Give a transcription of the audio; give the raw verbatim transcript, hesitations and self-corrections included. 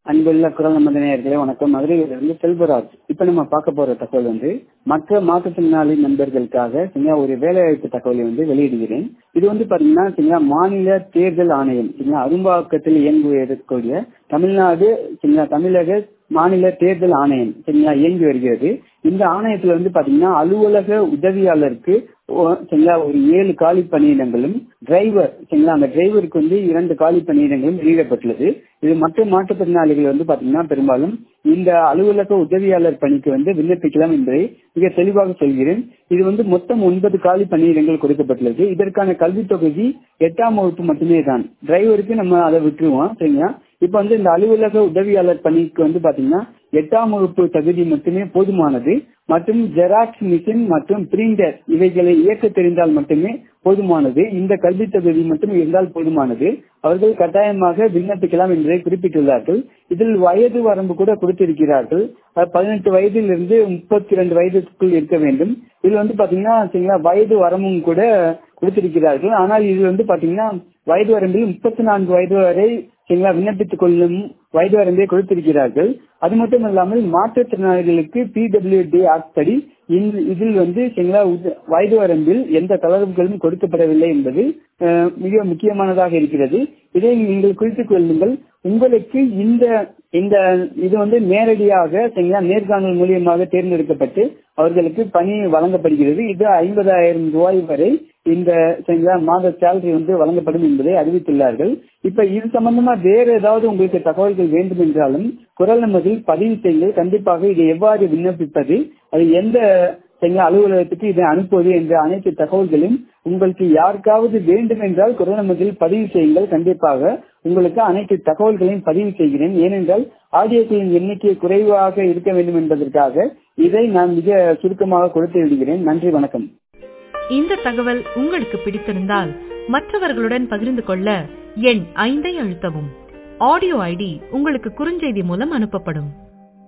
அன்புள்ள குரல் நமது நேயர்களே வணக்கம். மதுரையிலிருந்து செல்வராஜ். இப்ப நம்ம பார்க்க போற தகவல் வந்து மற்ற மாற்றுத்திறனாளி நண்பர்களுக்காக சரிங்களா ஒரு வேலைவாய்ப்பு தகவலை வந்து வெளியிடுகிறேன். இது வந்து பாத்தீங்கன்னா சரிங்களா மாநில தேர்தல் ஆணையம் சரிங்களா அரும்பாக்கத்தில் இயங்கக்கூடிய தமிழ்நாடு சரிங்களா தமிழக மாநில தேர்தல் ஆணையம் சரிங்களா இயங்கி வருகிறது. இந்த ஆணையத்துல வந்து பாத்தீங்கன்னா அலுவலக உதவியாளருக்கு சரிங்களா ஒரு ஏழு காலி பணியிடங்களும் டிரைவர் சரிங்களா அந்த டிரைவருக்கு வந்து இரண்டு காலி பணியிடங்களும் வெளியிடப்பட்டுள்ளது. இது மற்ற மாற்றுத்திறனாளிகள் வந்து பாத்தீங்கன்னா பெரும்பாலும் இந்த அலுவலக உதவியாளர் பணிக்கு வந்து விண்ணப்பிக்கலாம் என்பதை மிக தெளிவாக சொல்கிறேன். இது வந்து மொத்தம் ஒன்பது காலி பணியிடங்கள் கொடுக்கப்பட்டுள்ளது. இதற்கான கல்வி தொகுதி எட்டாம் வகுப்பு மட்டுமே தான். டிரைவருக்கு நம்ம அதை விட்டுருவோம் சரிங்களா. இப்ப வந்து இந்த அலுவலக உதவியாளர் பணிக்கு வந்து பாத்தீங்கன்னா எட்டாம் வகுப்பு தகுதி மட்டுமே போதுமானது மற்றும் ஜெராக்ஸ் மிஷின் மற்றும் பிரிண்டர் இவைகளை இயக்க தெரிந்தால் மட்டுமே போதுமானது. இந்த கல்வி தகுதி மட்டும் இருந்தால் போதுமானது. அவர்கள் கட்டாயமாக விண்ணப்பிக்கலாம் என்பதை குறிப்பிட்டுள்ளார்கள். இதில் வயது வரம்பு கூட கொடுத்திருக்கிறார்கள். பதினெட்டு வயதில் இருந்து முப்பத்தி இரண்டு வயதுக்குள் இருக்க வேண்டும். இதுல வந்து பாத்தீங்கன்னா வயது வரம்பும் கூட கொடுத்திருக்கிறார்கள். ஆனால் இது வந்து பாத்தீங்கன்னா வயது வரம்பில் முப்பத்தி நான்கு வயது வரை சரிங்களா விண்ணப்பித்துக் கொள்ளும் வயது வரம்பை கொடுத்திருக்கிறார்கள். அது மட்டும் இல்லாமல் மாற்றுத்திறனாளிகளுக்கு பி டபிள்யூ டி ஆக்ட் படி இதில் வந்து சரிங்களா வயது வரம்பில் எந்த தளர்வுகளும் கொடுக்கப்படவில்லை என்பது மிக முக்கியமானதாக இருக்கிறது. இதை நீங்கள் குறித்துக் கொள்ளுங்கள். உங்களுக்கு இந்த இந்த இது வந்து நேரடியாக சரிங்களா நேர்காணல் மூலியமாக தேர்ந்தெடுக்கப்பட்டு அவர்களுக்கு பணி வழங்கப்படுகிறது. இது ஐம்பதாயிரம் ரூபாய் வரை இந்த சரிங்களா மாத சேலரி வந்து வழங்கப்படும் என்பதை அறிவித்துள்ளார்கள். இப்ப இது சம்பந்தமா வேற ஏதாவது உங்களுக்கு தகவல்கள் வேண்டும் என்றாலும் குரல் நமதில் பதிவு செய்யுங்கள். கண்டிப்பாக இதை எவ்வாறு விண்ணப்பிப்பது, அது எந்த சரிங்களா அலுவலகத்துக்கு இதை அனுப்புவது என்ற அனைத்து தகவல்களும் உங்களுக்கு யாருக்காவது வேண்டும் என்றால் குரல் நமதில் பதிவு செய்யுங்கள். கண்டிப்பாக உங்களுக்கு அனைத்து தகவல்களையும் பதிவு செய்கிறேன். ஏனென்றால் ஆடியோக்களின் எண்ணிக்கை குறைவாக இருக்க வேண்டும் என்பதற்காக இதை நான் மிக சுருக்கமாக கொடுத்து விடுகிறேன். நன்றி, வணக்கம். இந்த தகவல் உங்களுக்கு பிடித்திருந்தால் மற்றவர்களுடன் பகிர்ந்து கொள்ள எண் ஐந்தை அழுத்தவும். ஆடியோ ஐடி உங்களுக்கு குறுஞ்செய்தி மூலம் அனுப்பப்படும்.